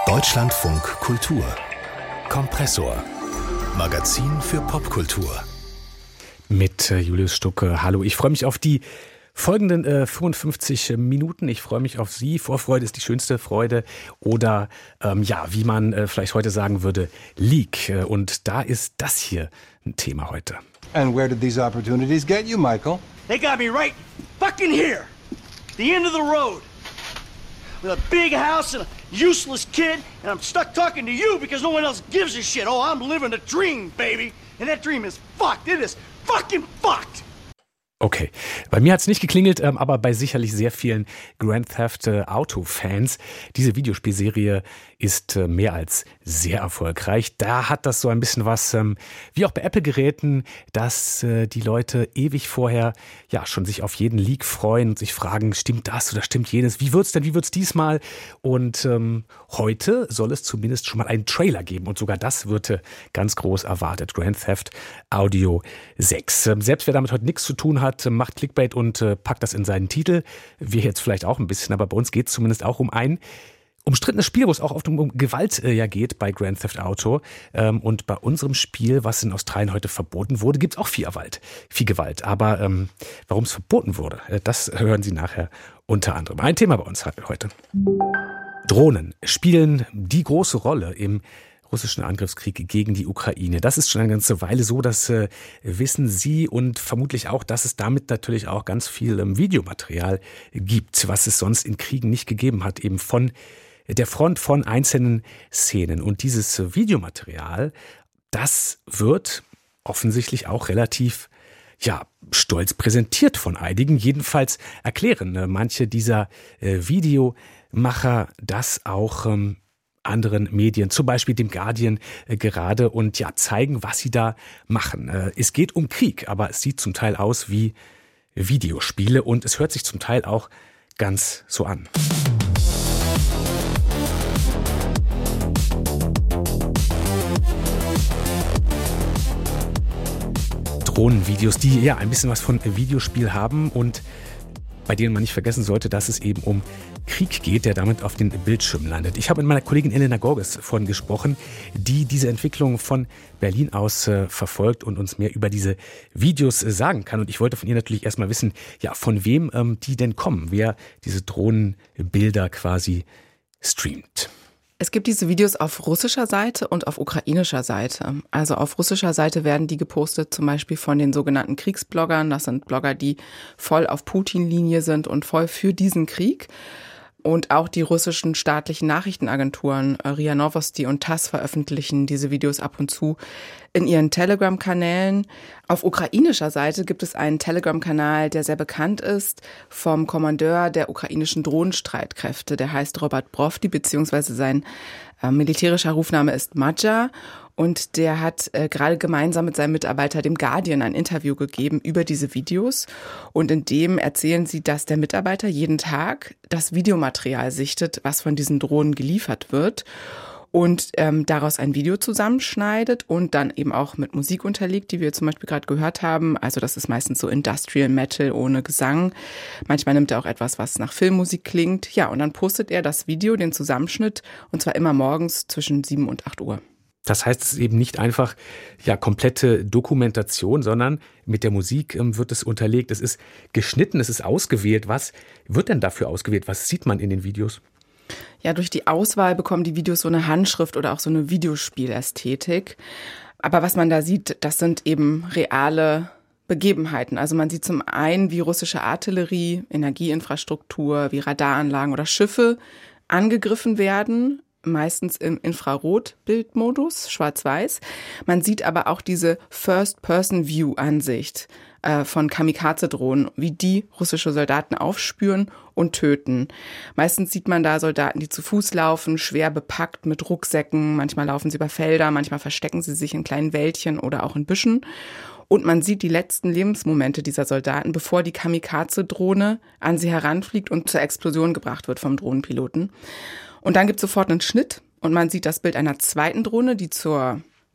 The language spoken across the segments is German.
Deutschlandfunk Kultur. Kompressor. Magazin für Popkultur. Mit Julius Stucke. Hallo, ich freue mich auf die folgenden 55 Minuten. Ich freue mich auf Sie. Vorfreude ist die schönste Freude. Oder wie man vielleicht heute sagen würde, Leak. Und da ist das hier ein Thema heute. And where did these opportunities get you, Michael? They got me right fucking here. The end of the road. With a big house and a useless kid, and I'm stuck talking to you because no one else gives a shit. Oh, I'm living a dream, baby. And that dream is fucked. It is fucking fucked. Okay, bei mir hat es nicht geklingelt, aber bei sicherlich sehr vielen Grand Theft Auto-Fans. Diese Videospielserie ist mehr als sehr erfolgreich. Da hat das so ein bisschen was, wie auch bei Apple-Geräten, dass die Leute ewig vorher schon sich auf jeden Leak freuen und sich fragen, stimmt das oder stimmt jenes? Wie wird's diesmal? Und heute soll es zumindest schon mal einen Trailer geben und sogar das wird ganz groß erwartet. Grand Theft Audio 6. Selbst wer damit heute nichts zu tun hat, macht Clickbait und packt das in seinen Titel. Wir jetzt vielleicht auch ein bisschen, aber bei uns geht es zumindest auch um ein umstrittenes Spiel, wo es auch oft um Gewalt geht bei Grand Theft Auto. Und bei unserem Spiel, was in Australien heute verboten wurde, gibt es auch viel Gewalt. Aber warum es verboten wurde, das hören Sie nachher unter anderem. Ein Thema bei uns heute. Drohnen spielen die große Rolle im russischen Angriffskrieg gegen die Ukraine. Das ist schon eine ganze Weile so, das wissen Sie und vermutlich auch, dass es damit natürlich auch ganz viel Videomaterial gibt, was es sonst in Kriegen nicht gegeben hat, eben von der Front von einzelnen Szenen. Und dieses Videomaterial, das wird offensichtlich auch relativ stolz präsentiert von einigen. Jedenfalls erklären manche dieser Videomacher das auch anderen Medien, zum Beispiel dem Guardian gerade und zeigen, was sie da machen. Es geht um Krieg, aber es sieht zum Teil aus wie Videospiele und es hört sich zum Teil auch ganz so an. Drohnenvideos, die ein bisschen was von Videospiel haben und bei denen man nicht vergessen sollte, dass es eben um Krieg geht, der damit auf den Bildschirm landet. Ich habe mit meiner Kollegin Elena Gorges von gesprochen, die diese Entwicklung von Berlin aus verfolgt und uns mehr über diese Videos sagen kann. Und ich wollte von ihr natürlich erstmal wissen, von wem die denn kommen, wer diese Drohnenbilder quasi streamt. Es gibt diese Videos auf russischer Seite und auf ukrainischer Seite. Also auf russischer Seite werden die gepostet, zum Beispiel von den sogenannten Kriegsbloggern. Das sind Blogger, die voll auf Putin-Linie sind und voll für diesen Krieg. Und auch die russischen staatlichen Nachrichtenagenturen RIA Novosti und TASS veröffentlichen diese Videos ab und zu in ihren Telegram-Kanälen. Auf ukrainischer Seite gibt es einen Telegram-Kanal, der sehr bekannt ist, vom Kommandeur der ukrainischen Drohnenstreitkräfte. Der heißt Robert Brovdi, beziehungsweise sein militärischer Rufname ist Madja. Und der hat gerade gemeinsam mit seinem Mitarbeiter, dem Guardian, ein Interview gegeben über diese Videos. Und in dem erzählen sie, dass der Mitarbeiter jeden Tag das Videomaterial sichtet, was von diesen Drohnen geliefert wird. Und daraus ein Video zusammenschneidet und dann eben auch mit Musik unterlegt, die wir zum Beispiel gerade gehört haben. Also das ist meistens so Industrial Metal ohne Gesang. Manchmal nimmt er auch etwas, was nach Filmmusik klingt. Ja, und dann postet er das Video, den Zusammenschnitt, und zwar immer morgens zwischen 7 und 8 Uhr. Das heißt, es ist eben nicht einfach komplette Dokumentation, sondern mit der Musik wird es unterlegt. Es ist geschnitten, es ist ausgewählt. Was wird denn dafür ausgewählt? Was sieht man in den Videos? Ja, durch die Auswahl bekommen die Videos so eine Handschrift oder auch so eine Videospielästhetik. Aber was man da sieht, das sind eben reale Begebenheiten. Also man sieht zum einen, wie russische Artillerie, Energieinfrastruktur, wie Radaranlagen oder Schiffe angegriffen werden, meistens im Infrarotbildmodus, schwarz-weiß. Man sieht aber auch diese First-Person-View-Ansicht von Kamikaze-Drohnen, wie die russische Soldaten aufspüren und töten. Meistens sieht man da Soldaten, die zu Fuß laufen, schwer bepackt mit Rucksäcken. Manchmal laufen sie über Felder, manchmal verstecken sie sich in kleinen Wäldchen oder auch in Büschen. Und man sieht die letzten Lebensmomente dieser Soldaten, bevor die Kamikaze-Drohne an sie heranfliegt und zur Explosion gebracht wird vom Drohnenpiloten. Und dann gibt es sofort einen Schnitt und man sieht das Bild einer zweiten Drohne, die zur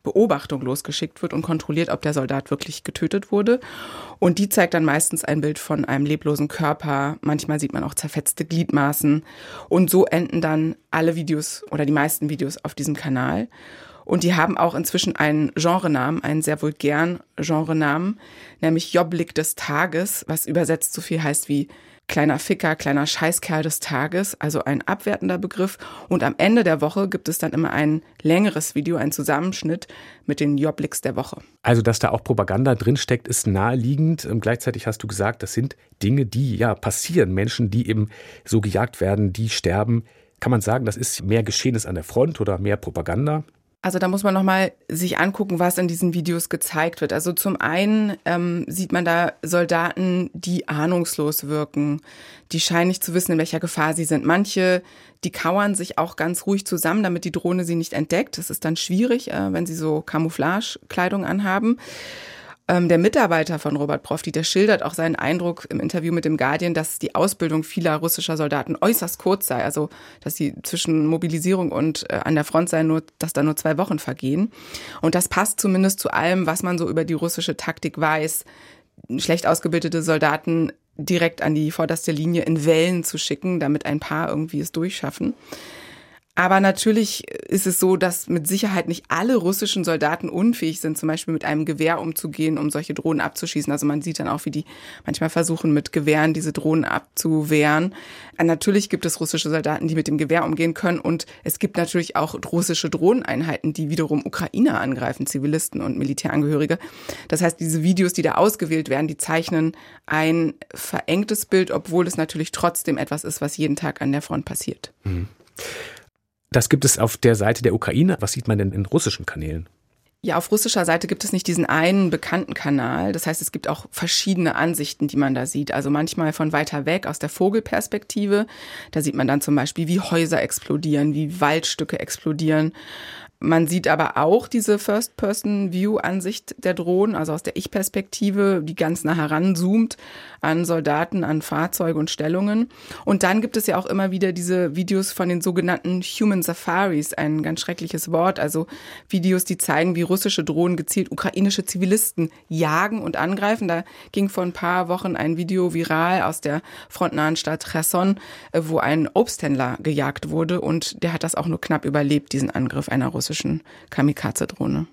Beobachtung losgeschickt wird und kontrolliert, ob der Soldat wirklich getötet wurde. Und die zeigt dann meistens ein Bild von einem leblosen Körper. Manchmal sieht man auch zerfetzte Gliedmaßen. Und so enden dann alle Videos oder die meisten Videos auf diesem Kanal. Und die haben auch inzwischen einen Genrenamen, einen sehr vulgären Genrenamen, nämlich Joblik des Tages, was übersetzt so viel heißt wie kleiner Ficker, kleiner Scheißkerl des Tages, also ein abwertender Begriff. Und am Ende der Woche gibt es dann immer ein längeres Video, einen Zusammenschnitt mit den Jobliks der Woche. Also, dass da auch Propaganda drinsteckt, ist naheliegend. Gleichzeitig hast du gesagt, das sind Dinge, die ja passieren. Menschen, die eben so gejagt werden, die sterben. Kann man sagen, das ist mehr Geschehenes an der Front oder mehr Propaganda? Also da muss man nochmal sich angucken, was in diesen Videos gezeigt wird. Also zum einen sieht man da Soldaten, die ahnungslos wirken. Die scheinen nicht zu wissen, in welcher Gefahr sie sind. Manche, die kauern sich auch ganz ruhig zusammen, damit die Drohne sie nicht entdeckt. Das ist dann schwierig, wenn sie so Camouflage-Kleidung anhaben. Der Mitarbeiter von Robert Brovdi, der schildert auch seinen Eindruck im Interview mit dem Guardian, dass die Ausbildung vieler russischer Soldaten äußerst kurz sei. Also, dass sie zwischen Mobilisierung und an der Front sei, dass da nur 2 Wochen vergehen. Und das passt zumindest zu allem, was man so über die russische Taktik weiß. Schlecht ausgebildete Soldaten direkt an die vorderste Linie in Wellen zu schicken, damit ein paar irgendwie es durchschaffen. Aber natürlich ist es so, dass mit Sicherheit nicht alle russischen Soldaten unfähig sind, zum Beispiel mit einem Gewehr umzugehen, um solche Drohnen abzuschießen. Also man sieht dann auch, wie die manchmal versuchen, mit Gewehren diese Drohnen abzuwehren. Natürlich gibt es russische Soldaten, die mit dem Gewehr umgehen können. Und es gibt natürlich auch russische Drohneneinheiten, die wiederum Ukrainer angreifen, Zivilisten und Militärangehörige. Das heißt, diese Videos, die da ausgewählt werden, die zeichnen ein verengtes Bild, obwohl es natürlich trotzdem etwas ist, was jeden Tag an der Front passiert. Mhm. Das gibt es auf der Seite der Ukraine. Was sieht man denn in russischen Kanälen? Ja, auf russischer Seite gibt es nicht diesen einen bekannten Kanal. Das heißt, es gibt auch verschiedene Ansichten, die man da sieht. Also manchmal von weiter weg aus der Vogelperspektive. Da sieht man dann zum Beispiel, wie Häuser explodieren, wie Waldstücke explodieren. Man sieht aber auch diese First-Person-View-Ansicht der Drohnen, also aus der Ich-Perspektive, die ganz nah heranzoomt an Soldaten, an Fahrzeuge und Stellungen. Und dann gibt es ja auch immer wieder diese Videos von den sogenannten Human Safaris, ein ganz schreckliches Wort, also Videos, die zeigen, wie russische Drohnen gezielt ukrainische Zivilisten jagen und angreifen. Da ging vor ein paar Wochen ein Video viral aus der frontnahen Stadt Cherson, wo ein Obsthändler gejagt wurde und der hat das auch nur knapp überlebt, diesen Angriff einer russischen Kamikaze-Drohne.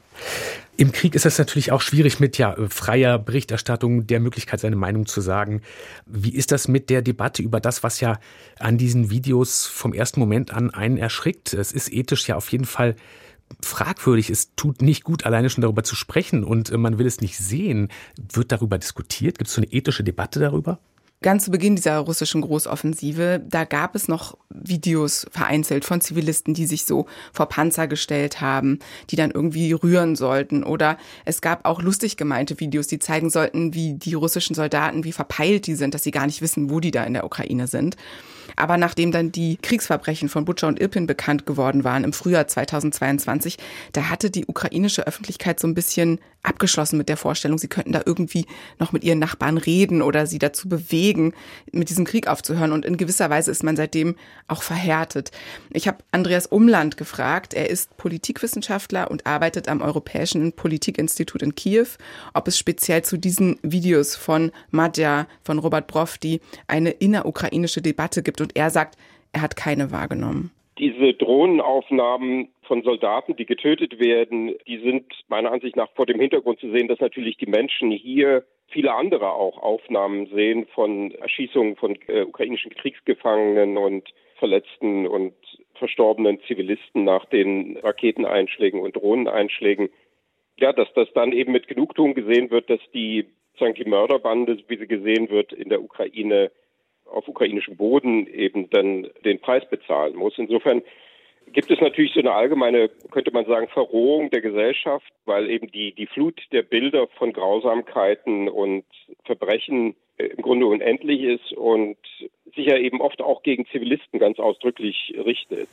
Im Krieg ist es natürlich auch schwierig mit freier Berichterstattung, der Möglichkeit, seine Meinung zu sagen. Wie ist das mit der Debatte über das, was ja an diesen Videos vom ersten Moment an einen erschrickt? Es ist ethisch ja auf jeden Fall fragwürdig. Es tut nicht gut, alleine schon darüber zu sprechen und man will es nicht sehen. Wird darüber diskutiert? Gibt es so eine ethische Debatte darüber? Ganz zu Beginn dieser russischen Großoffensive, da gab es noch Videos vereinzelt von Zivilisten, die sich so vor Panzer gestellt haben, die dann irgendwie rühren sollten. Oder es gab auch lustig gemeinte Videos, die zeigen sollten, wie die russischen Soldaten, wie verpeilt die sind, dass sie gar nicht wissen, wo die da in der Ukraine sind. Aber nachdem dann die Kriegsverbrechen von Butscha und Irpin bekannt geworden waren im Frühjahr 2022, da hatte die ukrainische Öffentlichkeit so ein bisschen abgeschlossen mit der Vorstellung, sie könnten da irgendwie noch mit ihren Nachbarn reden oder sie dazu bewegen, mit diesem Krieg aufzuhören. Und in gewisser Weise ist man seitdem auch verhärtet. Ich habe Andreas Umland gefragt, er ist Politikwissenschaftler und arbeitet am Europäischen Politikinstitut in Kiew, ob es speziell zu diesen Videos von Madja, von Robert Brovdi, eine innerukrainische Debatte gibt. Und er sagt, er hat keine wahrgenommen. Diese Drohnenaufnahmen von Soldaten, die getötet werden, die sind meiner Ansicht nach vor dem Hintergrund zu sehen, dass natürlich die Menschen hier viele andere auch Aufnahmen sehen von Erschießungen von ukrainischen Kriegsgefangenen und verletzten und verstorbenen Zivilisten nach den Raketeneinschlägen und Drohneneinschlägen. Ja, dass das dann eben mit Genugtuung gesehen wird, dass die Mörderbande, wie sie gesehen wird, in der Ukraine auf ukrainischem Boden eben dann den Preis bezahlen muss. Insofern gibt es natürlich so eine allgemeine, könnte man sagen, Verrohung der Gesellschaft, weil eben die Flut der Bilder von Grausamkeiten und Verbrechen im Grunde unendlich ist und sich ja eben oft auch gegen Zivilisten ganz ausdrücklich richtet.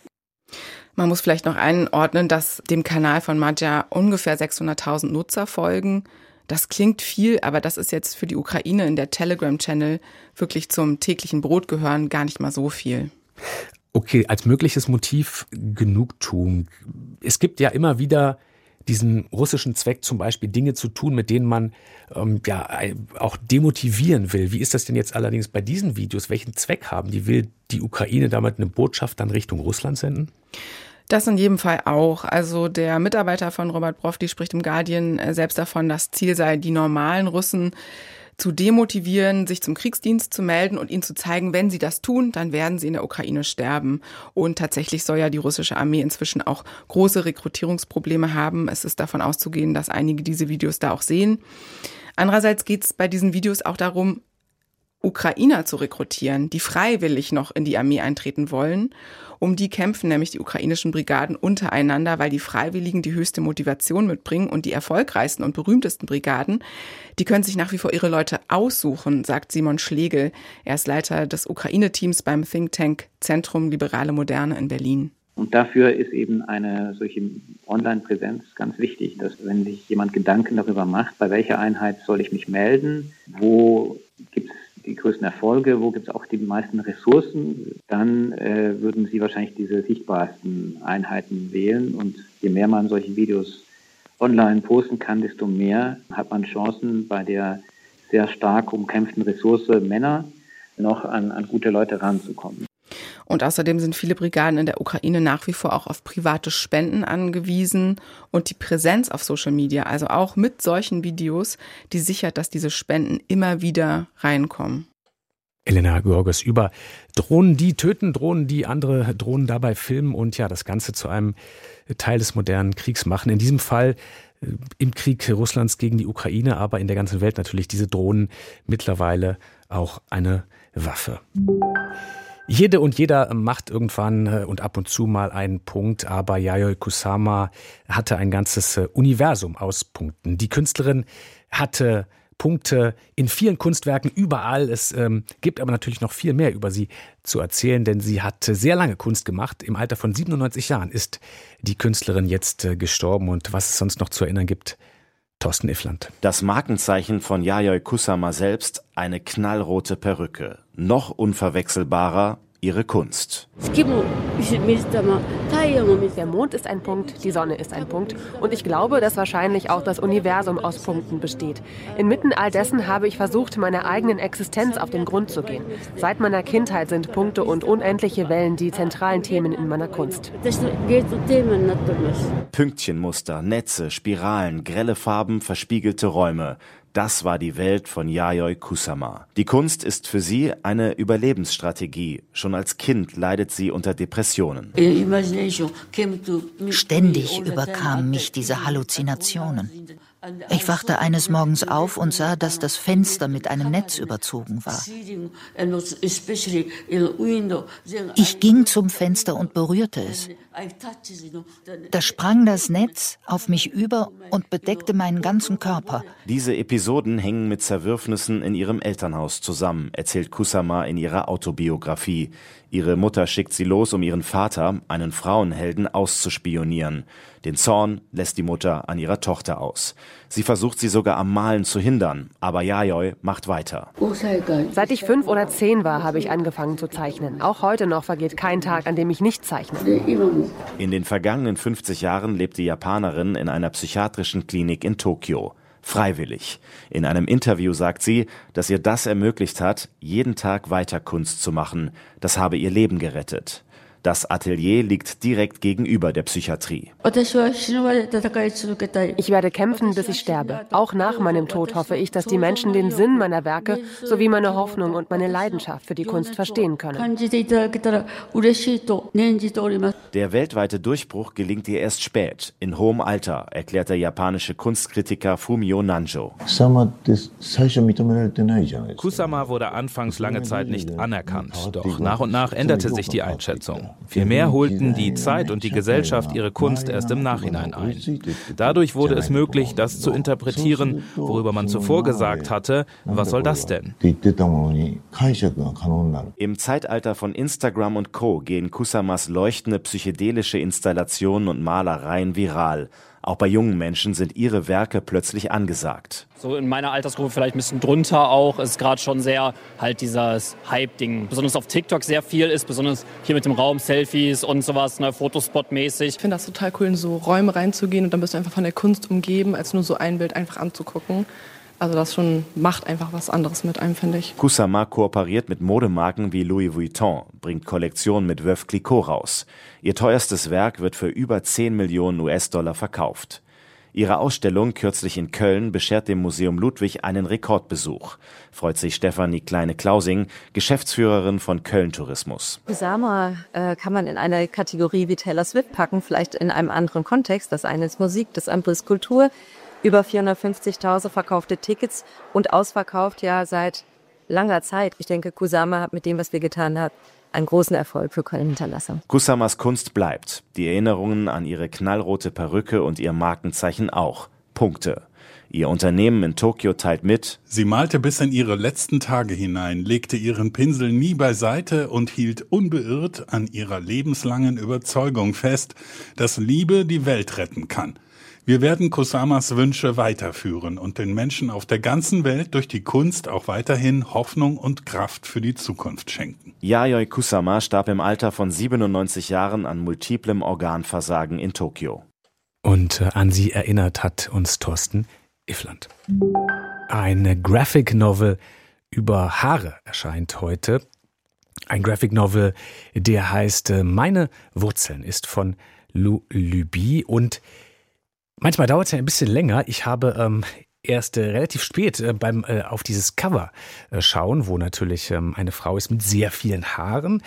Man muss vielleicht noch einordnen, dass dem Kanal von Madja ungefähr 600.000 Nutzer folgen. Das klingt viel, aber das ist jetzt für die Ukraine in der Telegram-Channel wirklich zum täglichen Brot gehören gar nicht mal so viel. Okay, als mögliches Motiv Genugtuung. Es gibt ja immer wieder diesen russischen Zweck, zum Beispiel Dinge zu tun, mit denen man auch demotivieren will. Wie ist das denn jetzt allerdings bei diesen Videos? Welchen Zweck haben die? Will die Ukraine damit eine Botschaft dann Richtung Russland senden? Das in jedem Fall auch. Also der Mitarbeiter von Robert Brovdi spricht im Guardian selbst davon, das Ziel sei, die normalen Russen zu demotivieren, sich zum Kriegsdienst zu melden und ihnen zu zeigen, wenn sie das tun, dann werden sie in der Ukraine sterben. Und tatsächlich soll ja die russische Armee inzwischen auch große Rekrutierungsprobleme haben. Es ist davon auszugehen, dass einige diese Videos da auch sehen. Andererseits geht es bei diesen Videos auch darum, Ukrainer zu rekrutieren, die freiwillig noch in die Armee eintreten wollen. Um die kämpfen nämlich die ukrainischen Brigaden untereinander, weil die Freiwilligen die höchste Motivation mitbringen und die erfolgreichsten und berühmtesten Brigaden, die können sich nach wie vor ihre Leute aussuchen, sagt Simon Schlegel. Er ist Leiter des Ukraine-Teams beim Think Tank Zentrum Liberale Moderne in Berlin. Und dafür ist eben eine solche Online-Präsenz ganz wichtig, dass wenn sich jemand Gedanken darüber macht, bei welcher Einheit soll ich mich melden, wo gibt es die größten Erfolge, wo gibt es auch die meisten Ressourcen, dann würden sie wahrscheinlich diese sichtbarsten Einheiten wählen. Und je mehr man solche Videos online posten kann, desto mehr hat man Chancen, bei der sehr stark umkämpften Ressource Männer noch an gute Leute ranzukommen. Und außerdem sind viele Brigaden in der Ukraine nach wie vor auch auf private Spenden angewiesen. Und die Präsenz auf Social Media, also auch mit solchen Videos, die sichert, dass diese Spenden immer wieder reinkommen. Elena Georges über Drohnen, die töten, Drohnen, die andere Drohnen dabei filmen und ja, das Ganze zu einem Teil des modernen Kriegs machen. In diesem Fall im Krieg Russlands gegen die Ukraine, aber in der ganzen Welt natürlich diese Drohnen mittlerweile auch eine Waffe. Jede und jeder macht irgendwann und ab und zu mal einen Punkt, aber Yayoi Kusama hatte ein ganzes Universum aus Punkten. Die Künstlerin hatte Punkte in vielen Kunstwerken überall. Es gibt aber natürlich noch viel mehr über sie zu erzählen, denn sie hat sehr lange Kunst gemacht. Im Alter von 97 Jahren ist die Künstlerin jetzt gestorben. Und was es sonst noch zu erinnern gibt, Thorsten Iffland. Das Markenzeichen von Yayoi Kusama selbst, eine knallrote Perücke. Noch unverwechselbarer ihre Kunst. Der Mond ist ein Punkt, die Sonne ist ein Punkt. Und ich glaube, dass wahrscheinlich auch das Universum aus Punkten besteht. Inmitten all dessen habe ich versucht, meiner eigenen Existenz auf den Grund zu gehen. Seit meiner Kindheit sind Punkte und unendliche Wellen die zentralen Themen in meiner Kunst. Pünktchenmuster, Netze, Spiralen, grelle Farben, verspiegelte Räume. Das war die Welt von Yayoi Kusama. Die Kunst ist für sie eine Überlebensstrategie. Schon als Kind leidet sie unter Depressionen. Ständig überkamen mich diese Halluzinationen. Ich wachte eines Morgens auf und sah, dass das Fenster mit einem Netz überzogen war. Ich ging zum Fenster und berührte es. Da sprang das Netz auf mich über und bedeckte meinen ganzen Körper. Diese Episoden hängen mit Zerwürfnissen in ihrem Elternhaus zusammen, erzählt Kusama in ihrer Autobiografie. Ihre Mutter schickt sie los, um ihren Vater, einen Frauenhelden, auszuspionieren. Den Zorn lässt die Mutter an ihrer Tochter aus. Sie versucht sie sogar am Malen zu hindern, aber Yayoi macht weiter. Seit ich 5 oder 10 war, habe ich angefangen zu zeichnen. Auch heute noch vergeht kein Tag, an dem ich nicht zeichne. In den vergangenen 50 Jahren lebt die Japanerin in einer psychiatrischen Klinik in Tokio. Freiwillig. In einem Interview sagt sie, dass ihr das ermöglicht hat, jeden Tag weiter Kunst zu machen. Das habe ihr Leben gerettet. Das Atelier liegt direkt gegenüber der Psychiatrie. Ich werde kämpfen, bis ich sterbe. Auch nach meinem Tod hoffe ich, dass die Menschen den Sinn meiner Werke sowie meine Hoffnung und meine Leidenschaft für die Kunst verstehen können. Der weltweite Durchbruch gelingt ihr erst spät, in hohem Alter, erklärt der japanische Kunstkritiker Fumio Nanjo. Kusama wurde anfangs lange Zeit nicht anerkannt, doch nach und nach änderte sich die Einschätzung. Vielmehr holten die Zeit und die Gesellschaft ihre Kunst erst im Nachhinein ein. Dadurch wurde es möglich, das zu interpretieren, worüber man zuvor gesagt hatte, was soll das denn? Im Zeitalter von Instagram und Co. gehen Kusamas leuchtende psychedelische Installationen und Malereien viral. Auch bei jungen Menschen sind ihre Werke plötzlich angesagt. So in meiner Altersgruppe vielleicht ein bisschen drunter auch, ist gerade schon sehr halt dieses Hype-Ding. Besonders auf TikTok sehr viel ist, besonders hier mit dem Raum, Selfies und sowas, ne, Fotospot-mäßig. Ich finde das total cool, in so Räume reinzugehen und dann bist du einfach von der Kunst umgeben, als nur so ein Bild einfach anzugucken. Also das schon macht einfach was anderes mit einem, finde ich. Kusama kooperiert mit Modemarken wie Louis Vuitton, bringt Kollektionen mit Veuve Clicquot raus. Ihr teuerstes Werk wird für über 10 Millionen US-Dollar verkauft. Ihre Ausstellung kürzlich in Köln beschert dem Museum Ludwig einen Rekordbesuch, freut sich Stefanie Kleine-Klausing, Geschäftsführerin von Köln Tourismus. Kusama kann man in eine Kategorie wie Taylor Swift packen, vielleicht in einem anderen Kontext. Das eine ist Musik, das andere ist Kultur. Über 450.000 verkaufte Tickets und ausverkauft ja seit langer Zeit. Ich denke, Kusama hat mit dem, was wir getan haben, einen großen Erfolg für Köln hinterlassen. Kusamas Kunst bleibt. Die Erinnerungen an ihre knallrote Perücke und ihr Markenzeichen auch. Punkte. Ihr Unternehmen in Tokio teilt mit: Sie malte bis in ihre letzten Tage hinein, legte ihren Pinsel nie beiseite und hielt unbeirrt an ihrer lebenslangen Überzeugung fest, dass Liebe die Welt retten kann. Wir werden Kusamas Wünsche weiterführen und den Menschen auf der ganzen Welt durch die Kunst auch weiterhin Hoffnung und Kraft für die Zukunft schenken. Yayoi Kusama starb im Alter von 97 Jahren an multiplem Organversagen in Tokio. Und an sie erinnert hat uns Thorsten Iffland. Eine Graphic Novel über Haare erscheint heute. Ein Graphic Novel, der heißt Meine Wurzeln, ist von Lou Luby und manchmal dauert es ja ein bisschen länger. Ich habe erst relativ spät beim auf dieses Cover schauen, wo natürlich eine Frau ist mit sehr vielen Haaren,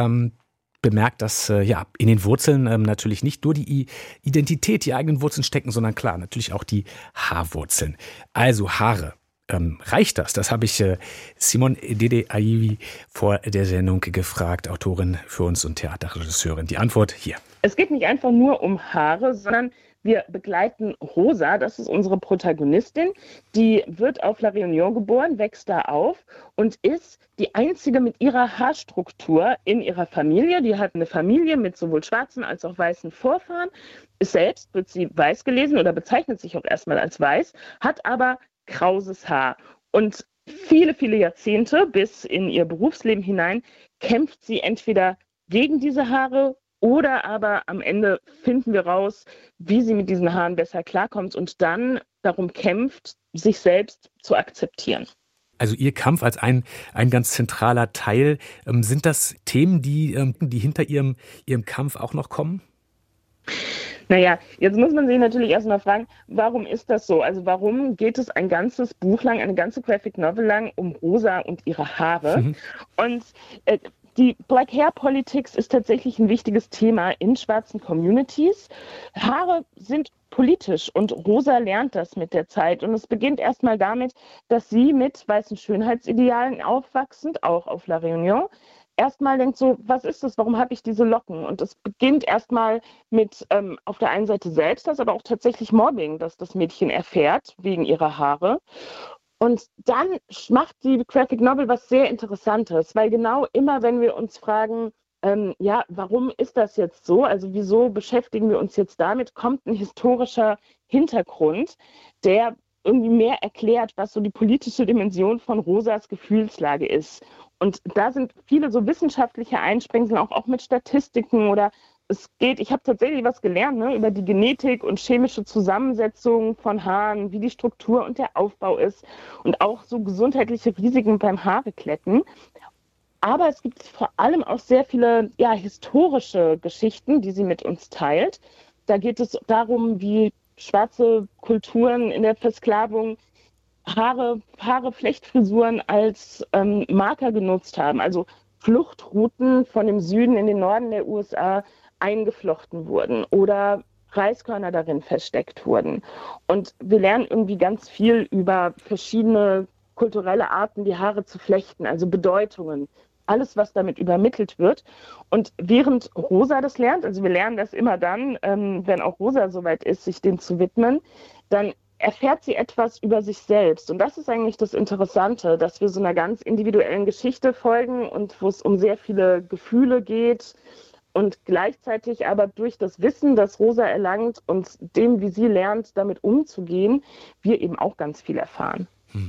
bemerkt, dass in den Wurzeln natürlich nicht nur die Identität, die eigenen Wurzeln stecken, sondern klar, natürlich auch die Haarwurzeln. Also Haare. Reicht das? Das habe ich Simone Dede Aivi vor der Sendung gefragt, Autorin für uns und Theaterregisseurin. Die Antwort hier. Es geht nicht einfach nur um Haare, sondern wir begleiten Rosa, das ist unsere Protagonistin. Die wird auf La Réunion geboren, wächst da auf und ist die einzige mit ihrer Haarstruktur in ihrer Familie. Die hat eine Familie mit sowohl schwarzen als auch weißen Vorfahren. Selbst wird sie weiß gelesen oder bezeichnet sich auch erstmal als weiß, hat aber krauses Haar. Und viele, viele Jahrzehnte bis in ihr Berufsleben hinein kämpft sie entweder gegen diese Haare oder aber am Ende finden wir raus, wie sie mit diesen Haaren besser klarkommt und dann darum kämpft, sich selbst zu akzeptieren. Also Ihr Kampf als ein ganz zentraler Teil. Sind das Themen, die hinter Ihrem Kampf auch noch kommen? Naja, jetzt muss man sich natürlich erstmal fragen, warum ist das so? Also warum geht es ein ganzes Buch lang, eine ganze Graphic Novel lang um Rosa und ihre Haare? Und die Black Hair Politics ist tatsächlich ein wichtiges Thema in schwarzen Communities. Haare sind politisch und Rosa lernt das mit der Zeit. Und es beginnt erstmal damit, dass sie mit weißen Schönheitsidealen aufwachsend, auch auf La Réunion, erstmal denkt so, was ist das, warum habe ich diese Locken? Und es beginnt erstmal mit auf der einen Seite selbst, das aber auch tatsächlich Mobbing, das das Mädchen erfährt wegen ihrer Haare. Und dann macht die Graphic Novel was sehr Interessantes, weil genau immer, wenn wir uns fragen, warum ist das jetzt so? Also wieso beschäftigen wir uns jetzt damit? Kommt ein historischer Hintergrund, der irgendwie mehr erklärt, was so die politische Dimension von Rosas Gefühlslage ist. Und da sind viele so wissenschaftliche Einsprengsel, auch mit Statistiken oder ich habe tatsächlich was gelernt, über die Genetik und chemische Zusammensetzung von Haaren, wie die Struktur und der Aufbau ist und auch so gesundheitliche Risiken beim Haarekletten. Aber es gibt vor allem auch sehr viele historische Geschichten, die sie mit uns teilt. Da geht es darum, wie schwarze Kulturen in der Versklavung Haare, Flechtfrisuren als Marker genutzt haben. Also Fluchtrouten von dem Süden in den Norden der USA eingeflochten wurden oder Reiskörner darin versteckt wurden. Und wir lernen irgendwie ganz viel über verschiedene kulturelle Arten, die Haare zu flechten, also Bedeutungen. Alles, was damit übermittelt wird. Und während Rosa das lernt, also wir lernen das immer dann, wenn auch Rosa soweit ist, sich dem zu widmen, dann erfährt sie etwas über sich selbst. Und das ist eigentlich das Interessante, dass wir so einer ganz individuellen Geschichte folgen und wo es um sehr viele Gefühle geht, Und gleichzeitig aber durch das Wissen, das Rosa erlangt und dem, wie sie lernt, damit umzugehen, wir eben auch ganz viel erfahren.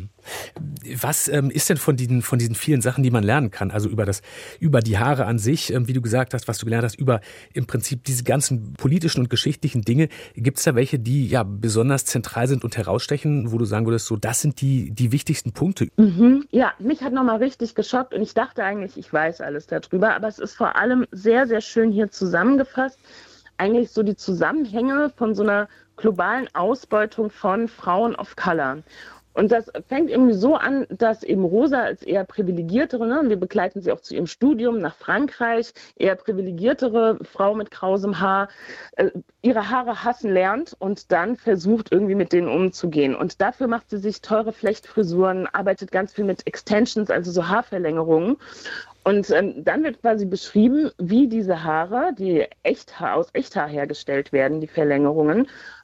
Was ist denn von diesen vielen Sachen, die man lernen kann? Also über die Haare an sich, wie du gesagt hast, was du gelernt hast, über im Prinzip diese ganzen politischen und geschichtlichen Dinge. Gibt es da welche, die ja besonders zentral sind und herausstechen, wo du sagen würdest, so das sind die wichtigsten Punkte? Ja, mich hat nochmal richtig geschockt und ich dachte eigentlich, ich weiß alles darüber, aber es ist vor allem sehr, sehr schön hier zusammengefasst. Eigentlich so die Zusammenhänge von so einer globalen Ausbeutung von Frauen of Color. Und das fängt irgendwie so an, dass eben Rosa als eher privilegiertere, wir begleiten sie auch zu ihrem Studium nach Frankreich, eher privilegiertere Frau mit krausem Haar, ihre Haare hassen lernt und dann versucht irgendwie mit denen umzugehen. Und dafür macht sie sich teure Flechtfrisuren, arbeitet ganz viel mit Extensions, also so Haarverlängerungen. Und dann wird quasi beschrieben, wie diese Haare, die aus Echthaar hergestellt werden, die Verlängerungen,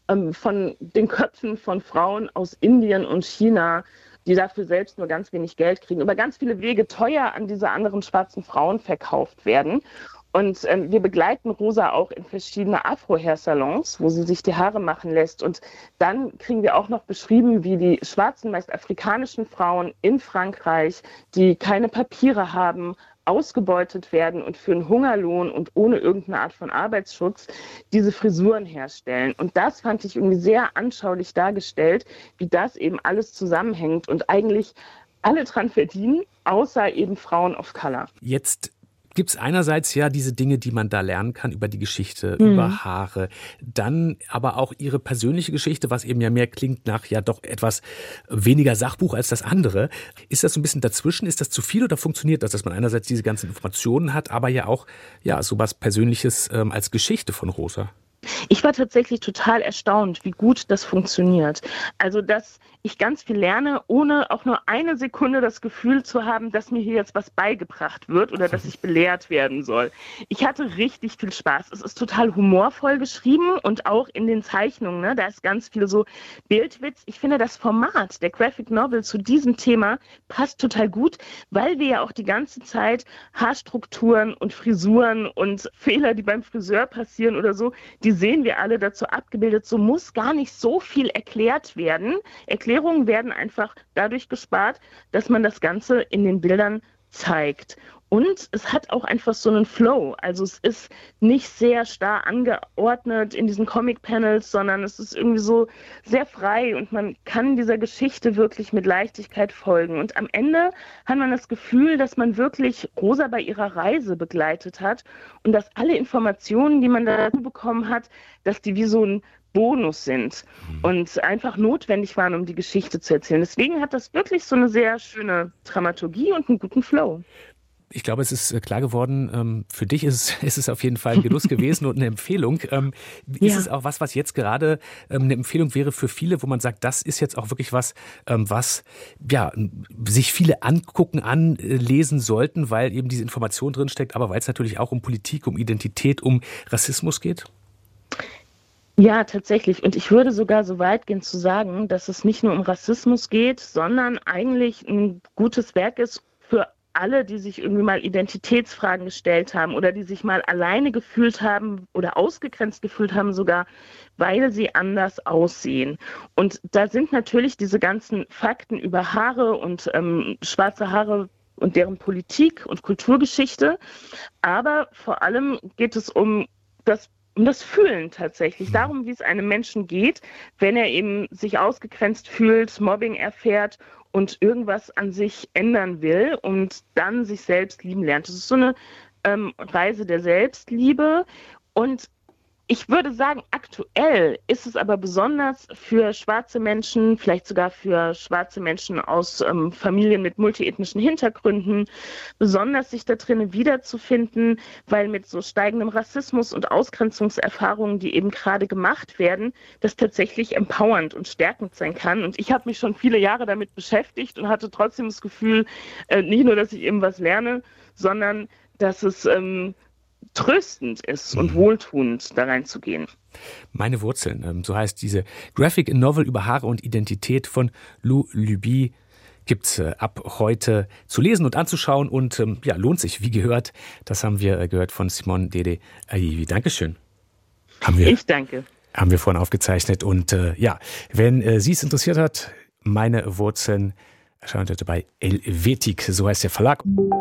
von den Köpfen von Frauen aus Indien und China, die dafür selbst nur ganz wenig Geld kriegen, über ganz viele Wege teuer an diese anderen schwarzen Frauen verkauft werden. Und wir begleiten Rosa auch in verschiedene Afro-Hair-Salons, wo sie sich die Haare machen lässt. Und dann kriegen wir auch noch beschrieben, wie die schwarzen, meist afrikanischen Frauen in Frankreich, die keine Papiere haben, ausgebeutet werden und für einen Hungerlohn und ohne irgendeine Art von Arbeitsschutz diese Frisuren herstellen. Und das fand ich irgendwie sehr anschaulich dargestellt, wie das eben alles zusammenhängt und eigentlich alle dran verdienen, außer eben Frauen of Color. Jetzt gibt es einerseits ja diese Dinge, die man da lernen kann über die Geschichte, über Haare, dann aber auch ihre persönliche Geschichte, was eben ja mehr klingt nach ja doch etwas weniger Sachbuch als das andere. Ist das so ein bisschen dazwischen? Ist das zu viel oder funktioniert das, dass man einerseits diese ganzen Informationen hat, aber ja auch sowas Persönliches als Geschichte von Rosa? Ich war tatsächlich total erstaunt, wie gut das funktioniert. Also, dass ich ganz viel lerne, ohne auch nur eine Sekunde das Gefühl zu haben, dass mir hier jetzt was beigebracht wird oder dass ich belehrt werden soll. Ich hatte richtig viel Spaß. Es ist total humorvoll geschrieben und auch in den Zeichnungen, da ist ganz viel so Bildwitz. Ich finde, das Format der Graphic Novel zu diesem Thema passt total gut, weil wir ja auch die ganze Zeit Haarstrukturen und Frisuren und Fehler, die beim Friseur passieren oder so, die sehen wir alle dazu abgebildet. So muss gar nicht so viel erklärt werden. Erklärungen werden einfach dadurch gespart, dass man das Ganze in den Bildern zeigt. Und es hat auch einfach so einen Flow. Also es ist nicht sehr starr angeordnet in diesen Comic-Panels, sondern es ist irgendwie so sehr frei und man kann dieser Geschichte wirklich mit Leichtigkeit folgen. Und am Ende hat man das Gefühl, dass man wirklich Rosa bei ihrer Reise begleitet hat und dass alle Informationen, die man dazu bekommen hat, dass die wie so ein Bonus sind und einfach notwendig waren, um die Geschichte zu erzählen. Deswegen hat das wirklich so eine sehr schöne Dramaturgie und einen guten Flow. Ich glaube, es ist klar geworden, für dich ist es auf jeden Fall ein Genuss gewesen und eine Empfehlung. Ist es auch was jetzt gerade eine Empfehlung wäre für viele, wo man sagt, das ist jetzt auch wirklich was sich viele angucken, anlesen sollten, weil eben diese Information drinsteckt, aber weil es natürlich auch um Politik, um Identität, um Rassismus geht? Ja, tatsächlich. Und ich würde sogar so weit gehen zu sagen, dass es nicht nur um Rassismus geht, sondern eigentlich ein gutes Werk ist für alle, die sich irgendwie mal Identitätsfragen gestellt haben oder die sich mal alleine gefühlt haben oder ausgegrenzt gefühlt haben sogar, weil sie anders aussehen. Und da sind natürlich diese ganzen Fakten über Haare und schwarze Haare und deren Politik und Kulturgeschichte. Aber vor allem geht es um das Fühlen tatsächlich, darum, wie es einem Menschen geht, wenn er eben sich ausgegrenzt fühlt, Mobbing erfährt und irgendwas an sich ändern will und dann sich selbst lieben lernt. Das ist so eine Reise der Selbstliebe und ich würde sagen, aktuell ist es aber besonders für schwarze Menschen, vielleicht sogar für schwarze Menschen aus Familien mit multiethnischen Hintergründen, besonders sich da drinnen wiederzufinden, weil mit so steigendem Rassismus und Ausgrenzungserfahrungen, die eben gerade gemacht werden, das tatsächlich empowernd und stärkend sein kann. Und ich habe mich schon viele Jahre damit beschäftigt und hatte trotzdem das Gefühl, nicht nur, dass ich eben was lerne, sondern dass es tröstend ist und wohltuend, da reinzugehen. Meine Wurzeln, so heißt diese Graphic Novel über Haare und Identität von Lou Luby. Gibt's ab heute zu lesen und anzuschauen und lohnt sich, wie gehört. Das haben wir gehört von Simone Dede Aivi. Dankeschön. Ich danke. Haben wir vorhin aufgezeichnet. Und wenn Sie es interessiert hat, meine Wurzeln erscheint heute bei Helvetik, so heißt der Verlag.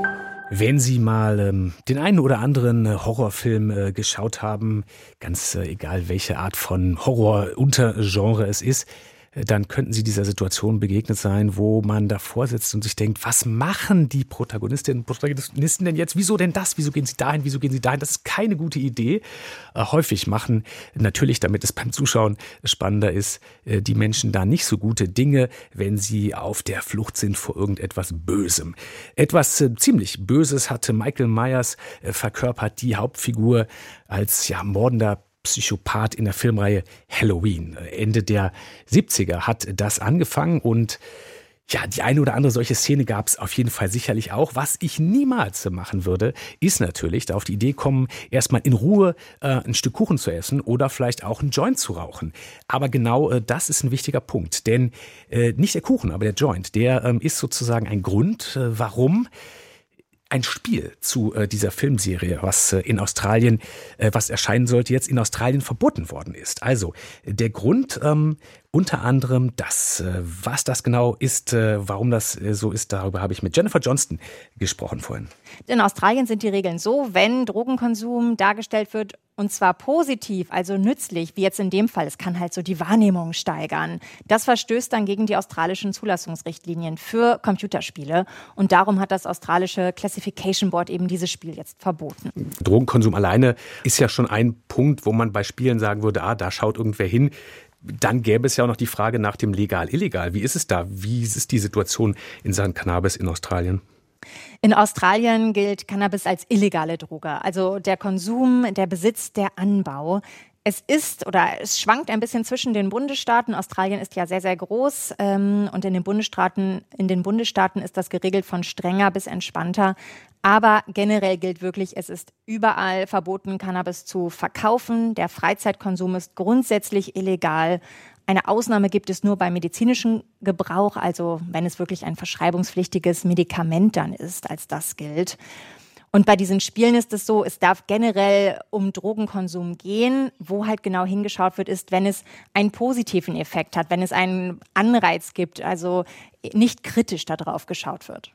Wenn Sie mal den einen oder anderen Horrorfilm geschaut haben, ganz egal welche Art von Horror-Untergenre es ist, dann könnten Sie dieser Situation begegnet sein, wo man davor sitzt und sich denkt, was machen die Protagonistinnen und Protagonisten denn jetzt? Wieso denn das? Wieso gehen sie dahin? Wieso gehen sie dahin? Das ist keine gute Idee. Häufig machen natürlich, damit es beim Zuschauen spannender ist, die Menschen da nicht so gute Dinge, wenn sie auf der Flucht sind vor irgendetwas Bösem. Etwas ziemlich Böses hatte Michael Myers verkörpert, die Hauptfigur als mordender Psychopath in der Filmreihe Halloween. Ende der 70er hat das angefangen und die eine oder andere solche Szene gab es auf jeden Fall sicherlich auch. Was ich niemals machen würde, ist natürlich da auf die Idee kommen, erstmal in Ruhe ein Stück Kuchen zu essen oder vielleicht auch einen Joint zu rauchen. Aber genau das ist ein wichtiger Punkt, denn nicht der Kuchen, aber der Joint, der ist sozusagen ein Grund, warum ein Spiel zu dieser Filmserie, was in Australien, was erscheinen sollte, jetzt in Australien verboten worden ist. Also der Grund unter anderem, was das genau ist, warum das so ist, darüber habe ich mit Jennifer Johnston gesprochen vorhin. In Australien sind die Regeln so, wenn Drogenkonsum dargestellt wird, und zwar positiv, also nützlich, wie jetzt in dem Fall, es kann halt so die Wahrnehmung steigern. Das verstößt dann gegen die australischen Zulassungsrichtlinien für Computerspiele. Und darum hat das australische Classification Board eben dieses Spiel jetzt verboten. Drogenkonsum alleine ist ja schon ein Punkt, wo man bei Spielen sagen würde, da schaut irgendwer hin. Dann gäbe es ja auch noch die Frage nach dem Legal-Illegal. Wie ist es da? Wie ist die Situation in Sachen Cannabis in Australien? In Australien gilt Cannabis als illegale Droge. Also der Konsum, der Besitz, der Anbau. Es schwankt ein bisschen zwischen den Bundesstaaten. Australien ist ja sehr, sehr groß. Und in den Bundesstaaten ist das geregelt von strenger bis entspannter. Aber generell gilt wirklich, es ist überall verboten, Cannabis zu verkaufen. Der Freizeitkonsum ist grundsätzlich illegal. Eine Ausnahme gibt es nur beim medizinischen Gebrauch, also wenn es wirklich ein verschreibungspflichtiges Medikament dann ist, als das gilt. Und bei diesen Spielen ist es so, es darf generell um Drogenkonsum gehen. Wo halt genau hingeschaut wird, ist, wenn es einen positiven Effekt hat, wenn es einen Anreiz gibt, also nicht kritisch darauf geschaut wird.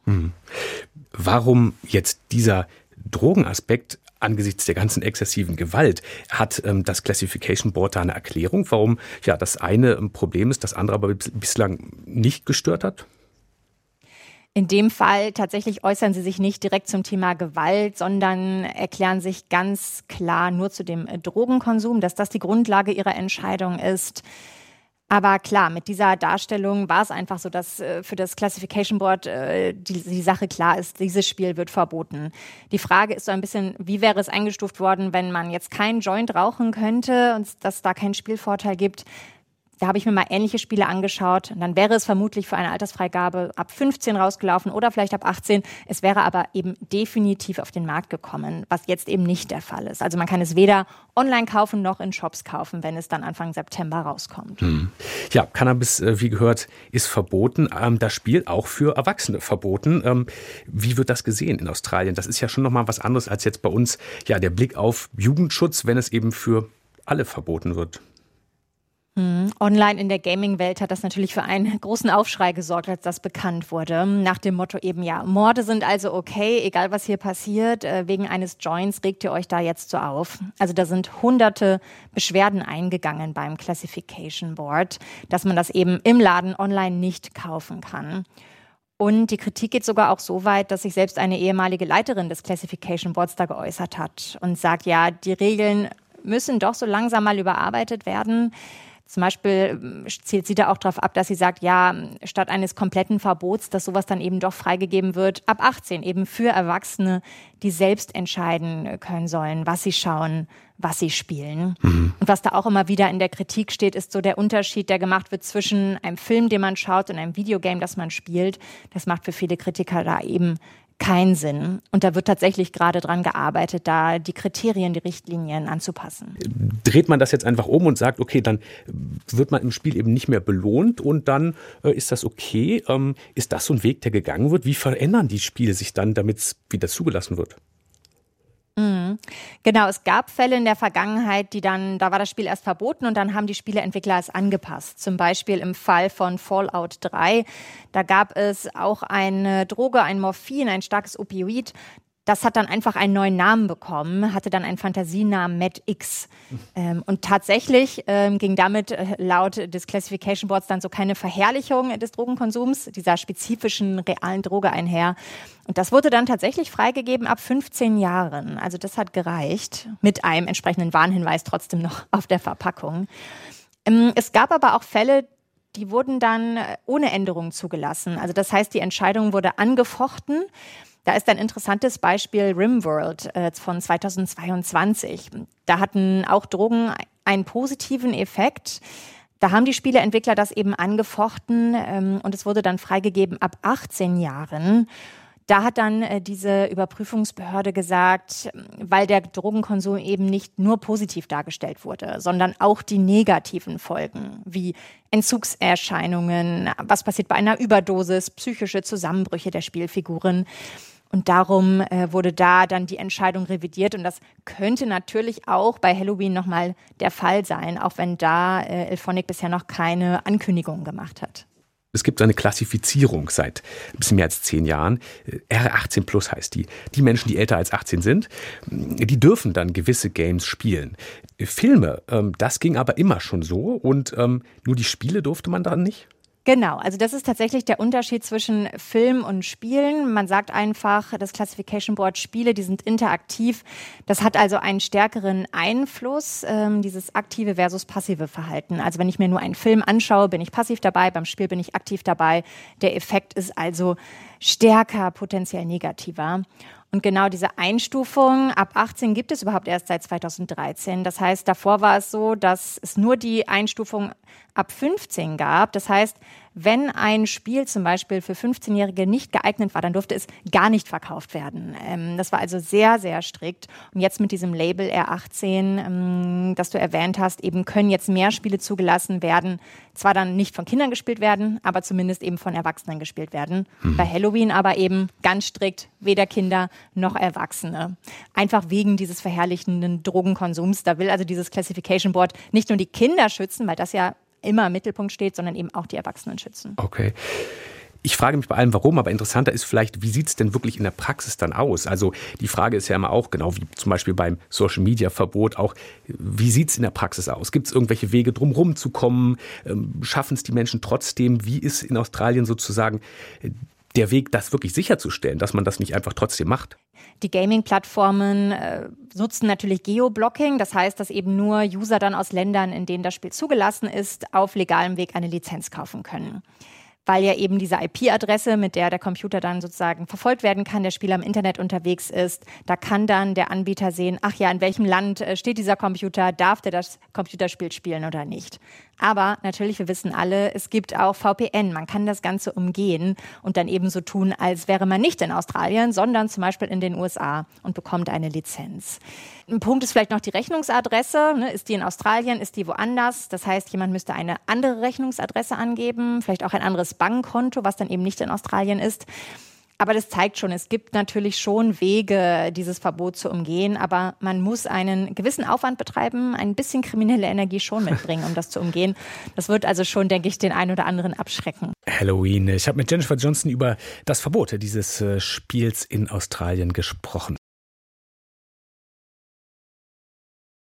Warum jetzt dieser Drogenaspekt angesichts der ganzen exzessiven Gewalt? Hat das Classification Board da eine Erklärung, warum das eine ein Problem ist, das andere aber bislang nicht gestört hat? In dem Fall tatsächlich äußern sie sich nicht direkt zum Thema Gewalt, sondern erklären sich ganz klar nur zu dem Drogenkonsum, dass das die Grundlage ihrer Entscheidung ist. Aber klar, mit dieser Darstellung war es einfach so, dass für das Classification Board die Sache klar ist, dieses Spiel wird verboten. Die Frage ist so ein bisschen, wie wäre es eingestuft worden, wenn man jetzt keinen Joint rauchen könnte und dass da keinen Spielvorteil gibt. Da habe ich mir mal ähnliche Spiele angeschaut und dann wäre es vermutlich für eine Altersfreigabe ab 15 rausgelaufen oder vielleicht ab 18. Es wäre aber eben definitiv auf den Markt gekommen, was jetzt eben nicht der Fall ist. Also man kann es weder online kaufen noch in Shops kaufen, wenn es dann Anfang September rauskommt. Ja, Cannabis, wie gehört, ist verboten. Das Spiel auch für Erwachsene verboten. Wie wird das gesehen in Australien? Das ist ja schon nochmal was anderes als jetzt bei uns. Ja, der Blick auf Jugendschutz, wenn es eben für alle verboten wird. Online in der Gaming-Welt hat das natürlich für einen großen Aufschrei gesorgt, als das bekannt wurde. Nach dem Motto eben, Morde sind also okay, egal was hier passiert. Wegen eines Joints regt ihr euch da jetzt so auf. Also da sind hunderte Beschwerden eingegangen beim Classification Board, dass man das eben im Laden online nicht kaufen kann. Und die Kritik geht sogar auch so weit, dass sich selbst eine ehemalige Leiterin des Classification Boards da geäußert hat und sagt, die Regeln müssen doch so langsam mal überarbeitet werden. Zum Beispiel zielt sie da auch darauf ab, dass sie sagt, statt eines kompletten Verbots, dass sowas dann eben doch freigegeben wird, ab 18 eben für Erwachsene, die selbst entscheiden können sollen, was sie schauen, was sie spielen. Und was da auch immer wieder in der Kritik steht, ist so der Unterschied, der gemacht wird zwischen einem Film, den man schaut, und einem Videogame, das man spielt. Das macht für viele Kritiker da eben keinen Sinn. Und da wird tatsächlich gerade dran gearbeitet, da die Kriterien, die Richtlinien anzupassen. Dreht man das jetzt einfach um und sagt, okay, dann wird man im Spiel eben nicht mehr belohnt und dann ist das okay? Ist das so ein Weg, der gegangen wird? Wie verändern die Spiele sich dann, damit es wieder zugelassen wird? Genau, es gab Fälle in der Vergangenheit, da war das Spiel erst verboten und dann haben die Spieleentwickler es angepasst. Zum Beispiel im Fall von Fallout 3, da gab es auch eine Droge, ein Morphin, ein starkes Opioid. Das hat dann einfach einen neuen Namen bekommen, hatte dann einen Fantasienamen Mad X. Und tatsächlich ging damit laut des Classification Boards dann so keine Verherrlichung des Drogenkonsums, dieser spezifischen realen Droge einher. Und das wurde dann tatsächlich freigegeben ab 15 Jahren. Also das hat gereicht, mit einem entsprechenden Warnhinweis trotzdem noch auf der Verpackung. Es gab aber auch Fälle, die wurden dann ohne Änderungen zugelassen. Also das heißt, die Entscheidung wurde angefochten. Da ist ein interessantes Beispiel RimWorld von 2022. Da hatten auch Drogen einen positiven Effekt. Da haben die Spieleentwickler das eben angefochten und es wurde dann freigegeben ab 18 Jahren. Da hat dann diese Überprüfungsbehörde gesagt, weil der Drogenkonsum eben nicht nur positiv dargestellt wurde, sondern auch die negativen Folgen, wie Entzugserscheinungen, was passiert bei einer Überdosis, psychische Zusammenbrüche der Spielfiguren. Und darum wurde da dann die Entscheidung revidiert. Und das könnte natürlich auch bei Halloween nochmal der Fall sein, auch wenn da IllFonic bisher noch keine Ankündigungen gemacht hat. Es gibt eine Klassifizierung seit ein bisschen mehr als 10 Jahren. R18 Plus heißt die. Die Menschen, die älter als 18 sind, die dürfen dann gewisse Games spielen. Filme, das ging aber immer schon so und nur die Spiele durfte man dann nicht? Genau, also das ist tatsächlich der Unterschied zwischen Film und Spielen. Man sagt einfach, das Classification Board Spiele, die sind interaktiv. Das hat also einen stärkeren Einfluss, dieses aktive versus passive Verhalten. Also wenn ich mir nur einen Film anschaue, bin ich passiv dabei, beim Spiel bin ich aktiv dabei. Der Effekt ist also stärker, potenziell negativer. Und genau diese Einstufung ab 18 gibt es überhaupt erst seit 2013. Das heißt, davor war es so, dass es nur die Einstufung ab 15 gab. Das heißt, wenn ein Spiel zum Beispiel für 15-Jährige nicht geeignet war, dann durfte es gar nicht verkauft werden. Das war also sehr, sehr strikt. Und jetzt mit diesem Label R18, das du erwähnt hast, eben können jetzt mehr Spiele zugelassen werden. Zwar dann nicht von Kindern gespielt werden, aber zumindest eben von Erwachsenen gespielt werden. Bei Halloween aber eben ganz strikt, weder Kinder noch Erwachsene. Einfach wegen dieses verherrlichenden Drogenkonsums. Da will also dieses Classification Board nicht nur die Kinder schützen, weil das ja immer im Mittelpunkt steht, sondern eben auch die Erwachsenen schützen. Okay. Ich frage mich bei allem, warum, aber interessanter ist vielleicht, wie sieht es denn wirklich in der Praxis dann aus? Also die Frage ist ja immer auch, genau wie zum Beispiel beim Social-Media-Verbot, auch wie sieht es in der Praxis aus? Gibt es irgendwelche Wege, drumherum zu kommen? Schaffen es die Menschen trotzdem? Wie ist in Australien sozusagen der Weg, das wirklich sicherzustellen, dass man das nicht einfach trotzdem macht? Die Gaming-Plattformen nutzen natürlich Geoblocking. Das heißt, dass eben nur User dann aus Ländern, in denen das Spiel zugelassen ist, auf legalem Weg eine Lizenz kaufen können. Weil ja eben diese IP-Adresse, mit der der Computer dann sozusagen verfolgt werden kann, der Spieler im Internet unterwegs ist, da kann dann der Anbieter sehen, ach ja, in welchem Land steht dieser Computer, darf der das Computerspiel spielen oder nicht. Aber natürlich, wir wissen alle, es gibt auch VPN. Man kann das Ganze umgehen und dann eben so tun, als wäre man nicht in Australien, sondern zum Beispiel in den USA und bekommt eine Lizenz. Ein Punkt ist vielleicht noch die Rechnungsadresse. Ist die in Australien, ist die woanders? Das heißt, jemand müsste eine andere Rechnungsadresse angeben, vielleicht auch ein anderes Bankkonto, was dann eben nicht in Australien ist. Aber das zeigt schon, es gibt natürlich schon Wege, dieses Verbot zu umgehen, aber man muss einen gewissen Aufwand betreiben, ein bisschen kriminelle Energie schon mitbringen, um das zu umgehen. Das wird also schon, denke ich, den einen oder anderen abschrecken. Halloween. Ich habe mit Jennifer Johnson über das Verbot dieses Spiels in Australien gesprochen.